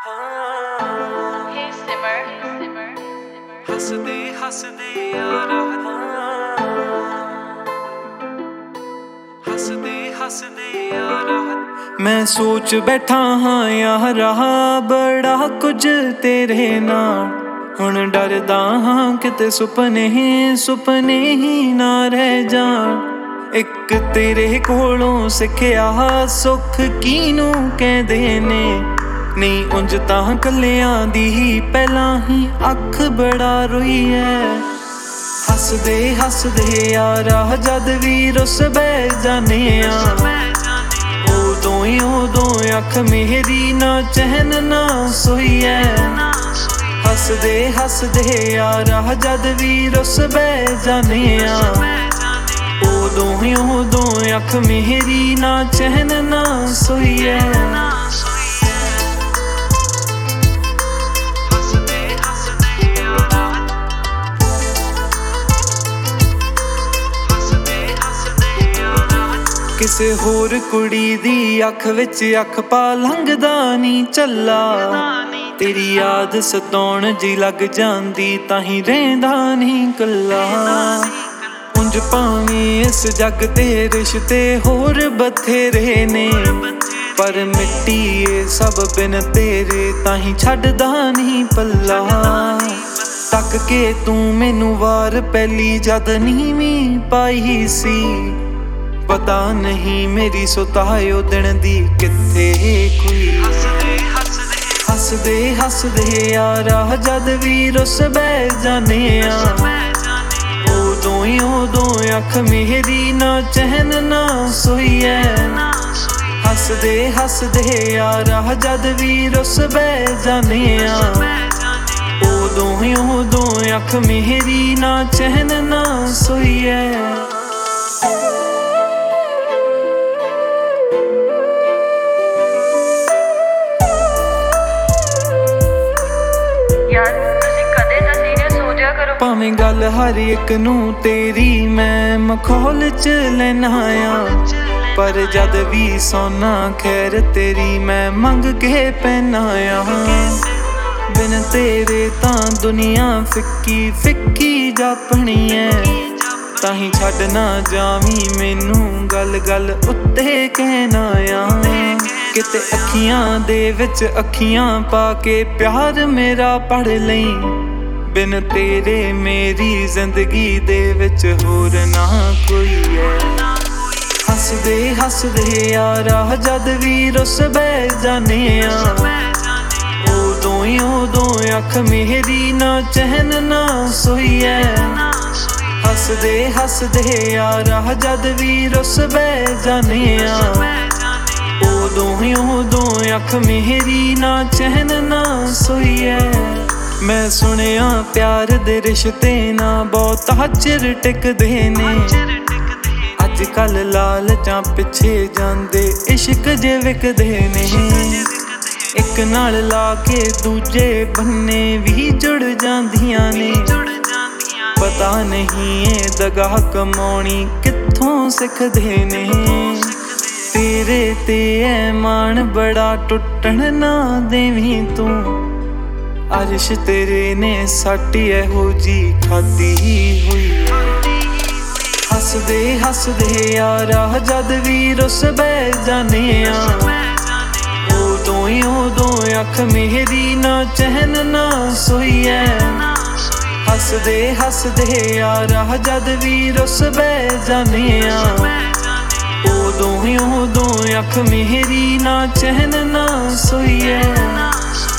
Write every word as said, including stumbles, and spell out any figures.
Hey Simmer, Simmer, ਹੱਸਦੇ ਹੱਸਦੇ ਯਾਰਾ ਹੱਸਦੇ ਹੱਸਦੇ ਯਾਰਾ ਮੈਂ ਸੋਚ ਬੈਠਾ ਹਾਂ ਯਾਰਾ ਬੜਾ ਕੁਝ ਤੇਰੇ ਨਾਲ ਹੁਣ ਡਰਦਾ ਹਾਂ ਕਿਤੇ ਸੁਪਨੇ ਹੀ ਸੁਪਨੇ ਹੀ ਨਾ ਰਹਿ ਜਾਣ ਇੱਕ ਤੇਰੇ ਕੋਲੋਂ ਸਿੱਖਿਆ ਸੁੱਖ ਕਿਹਨੂੰ ਕਹਿੰਦੇ ਨੇ ਨਹੀਂ ਉਂਝ ਤਾਂ ਕੱਲਿਆਂ ਦੀ ਹੀ ਪਹਿਲਾਂ ਹੀ ਅੱਖ ਬੜਾ ਰੋਈ ਐ ਹੱਸਦੇ ਹੱਸਦੇ ਯਾਰਾ ਜਦ ਵੀ ਰੁੱਸ ਬਹਿ ਜਾਨੇ ਆ ਉਦੋਂ ਹੀ ਉਦੋਂ ਅੱਖ ਮੇਰੀ ਨਾ ਚੈਨ ਨਾ ਸੋਈ ਐ ਹੱਸਦੇ ਹੱਸਦੇ ਯਾਰਾ ਜਦ ਵੀ ਰੁੱਸ ਬਹਿ ਜਾਨੇ ਆ ਉਦੋਂ ਹੀ ਉਦੋਂ ਅੱਖ ਮੇਰੀ ਨਾ ਚੈਨ ਨਾ ਸੋਈ ਐ ਕਿਸੇ ਹੋਰ ਕੁੜੀ ਦੀ ਅੱਖ ਵਿੱਚ ਅੱਖ ਪਾ ਲੰਘਦਾ ਨੀ ਚੱਲਾ ਤੇਰੀ ਯਾਦ ਸਤਾਉਣ ਜੀ ਲੱਗ ਜਾਂਦੀ ਤਾਂ ਹੀ ਰਹਿੰਦਾ ਨੀ ਕੱਲਾ ਉਂਝ ਭਾਵੇਂ ਇਸ ਜੱਗ ਤੇ ਰਿਸ਼ਤੇ ਹੋਰ ਬਥੇਰੇ ਨੇ ਪਰ ਮਿੱਟੀ ਏ ਸਭ ਬਿਨ ਤੇਰੇ ਤਾਂ ਹੀ ਛੱਡਦਾ ਨੀ ਪੱਲਾ ਤੱਕ ਕੇ ਤੂੰ ਮੈਨੂੰ ਵਾਰ ਪਹਿਲੀ ਜਦ ਨੀਵੀਂ ਪਾਈ ਸੀ ਪਤਾ ਨਹੀਂ ਮੇਰੀ ਸੁਤਾਇਓ ਦਿਨ ਦੀ ਕਿੱਥੇ ਕੋਈ ਹੱਸਦੇ ਹੱਸਦੇ ਯਾਰਾ ਜਦ ਵੀ ਰੁੱਸ ਬਹਿ ਜਾਨੇ ਆ ਉਦੋਂ ਹੀ ਉਦੋਂ ਅੱਖ ਮੇਰੀ ਨਾ ਚੈਨ ਨਾ ਸੋਈ ਐ ਹੱਸਦੇ ਹੱਸਦੇ ਯਾਰਾ ਜਦ ਵੀ ਰੁੱਸ ਬਹਿ ਜਾਨੇ ਆ ਉਦੋਂ ਹੀ ਉਦੋਂ ਅੱਖ ਮੇਰੀ ਨਾ ਚੈਨ ਨਾ ਸੋਈ ਐ ਭਾਵੇਂ ਗੱਲ ਹਰ ਇੱਕ ਨੂੰ ਤੇਰੀ ਮੈਂ ਮਖੌਲ ਚ ਲੈਣਾ ਆ ਪਰ ਜਦ ਵੀ ਸੋਨਾ ਖੈਰ ਤੇਰੀ ਮੈਂ ਮੰਗ ਕੇ ਪੈਣਾ ਆ ਬਿਨ ਤੇਰੇ ਤਾਂ ਦੁਨੀਆ ਫਿੱਕੀ ਫਿੱਕੀ ਜਾਪਣੀ ਐ ਤਾਂ ਹੀ ਛੱਡ ਨਾ ਜਾਵੀਂ ਮੈਨੂੰ ਗੱਲ ਗੱਲ ਉੱਤੇ ਕਹਿਣਾ ਆ ਕਿਤੇ ਅੱਖੀਆਂ ਦੇ ਵਿੱਚ ਅੱਖੀਆਂ ਪਾ ਕੇ ਪਿਆਰ ਮੇਰਾ ਪੜ ਲਈ ਬਿਨ ਤੇਰੇ ਮੇਰੀ ਜ਼ਿੰਦਗੀ ਦੇ ਵਿੱਚ ਹੋਰ ਨਾ ਕੋਈ ਐ ਹੱਸਦੇ ਹੱਸਦੇ ਯਾਰਾ ਜਦ ਵੀ ਰੁੱਸ ਬਹਿ ਜਾਨੇ ਆ ਉਦੋਂ ਹੀ ਉਦੋਂ ਅੱਖ ਮੇਰੀ ਨਾ ਚੈਨ ਨਾ ਸੋਈ ਐ ਹੱਸਦੇ ਹੱਸਦੇ ਯਾਰਾ ਜਦ ਵੀ ਰੁੱਸ ਬਹਿ ਜਾਨੇ ਆ ਉਦੋਂ ਹੀ ਉਦੋਂ ਅੱਖ ਮੇਰੀ ਨਾ ਚੈਨ ਨਾ ਸੋਈ ਐ ਮੈਂ ਸੁਣਿਆ ਪਿਆਰ ਦੇ ਰਿਸ਼ਤੇ ਨਾ ਬਹੁਤਾ ਚਿਰ ਟਿਕਦੇ ਨੇ ਅੱਜ ਕੱਲ ਲਾਲਚਾਂ ਪਿੱਛੇ ਜਾਂਦੇ ਇਸ਼ਕ ਜੇ ਵਿਕਦੇ ਨੇ ਇੱਕ ਨਾਲ ਲਾ ਕੇ ਦੂਜੇ ਬੰਨੇ ਵੀ ਜੁੜ ਜਾਂਦੀਆਂ ਨੇ ਪਤਾ ਨਹੀਂ ਇਹ ਦਗਾ ਕਮਾਉਣੀ ਕਿੱਥੋਂ ਸਿੱਖਦੇ ਨੇ ਤੇਰੇ ਤੇ ਐ ਮਾਣ ਬੜਾ ਟੁੱਟਣ ਨਾ ਦੇਵੀਂ ਤੂੰ ਅਰਸ਼ ਤੇਰੇ ਨੇ ਸਾਟੀ ਇਹੋ ਜੀ ਖਾਦੀ ਹੋਈ ਹੱਸਦੇ ਹੱਸਦੇ ਯਾਰਾ ਜਦ ਵੀ ਰੁੱਸ ਬਹਿ ਜਾਨੇ ਆ ਉਦੋਂ ਹੀ ਉਦੋਂ ਅੱਖ ਮੇਰੀ ਨਾ ਚੈਨ ਨਾ ਸੋਈ ਐ ਹੱਸਦੇ ਹੱਸਦੇ ਯਾਰਾ ਜਦ ਵੀ ਰੁੱਸ ਬਹਿ ਜਾਨੇ ਆ ਉਦੋਂ ਹੀ ਉਦੋਂ ਅੱਖ ਮੇਰੀ ਨਾ ਚੈਨ ਨਾ ਸੋਈ ਐ